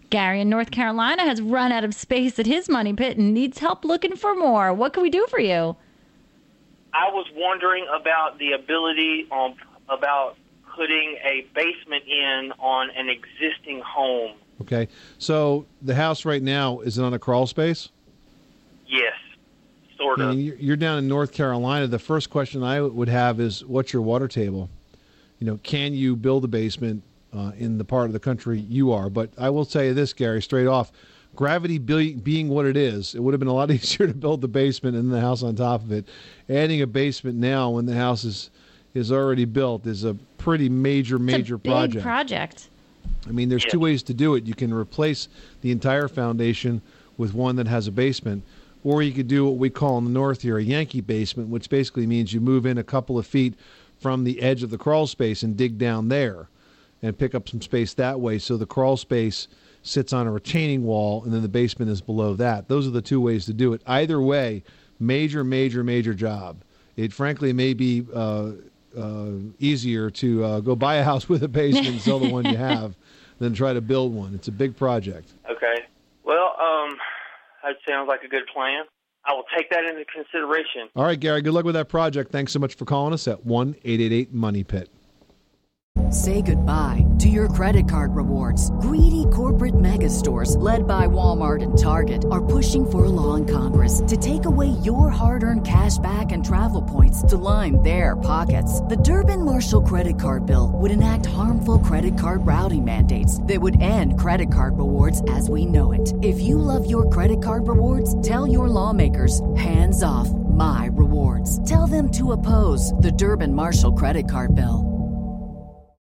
Gary in North Carolina has run out of space at his money pit and needs help looking for more. What can we do for you? I was wondering about the ability about putting a basement in on an existing home. Okay. So the house right now, is it on a crawl space? Yes, sort of. You're down in North Carolina. The first question I would have is, what's your water table? Can you build a basement in the part of the country you are? But I will say this, Gary, straight off, gravity being what it is, it would have been a lot easier to build the basement and the house on top of it. Adding a basement now when the house is already built is a pretty major project. Big project. I mean, there's two ways to do it. You can replace the entire foundation with one that has a basement, or you could do what we call in the north here a Yankee basement, which basically means you move in a couple of feet from the edge of the crawl space and dig down there and pick up some space that way. So the crawl space sits on a retaining wall and then the basement is below that. Those are the two ways to do it. Either way, major job. It frankly may be easier to go buy a house with a basement and sell the one you have than try to build one. It's a big project. Okay. Well, that sounds like a good plan. I will take that into consideration. All right, Gary, good luck with that project. Thanks so much for calling us at 1-888-MONEY-PIT. Say goodbye to your credit card rewards. Greedy corporate mega stores, led by Walmart and Target, are pushing for a law in Congress to take away your hard-earned cash back and travel points to line their pockets. The Durbin-Marshall credit card bill would enact harmful credit card routing mandates that would end credit card rewards as we know it. If you love your credit card rewards, tell your lawmakers, hands off my rewards. Tell them to oppose the Durbin-Marshall credit card bill.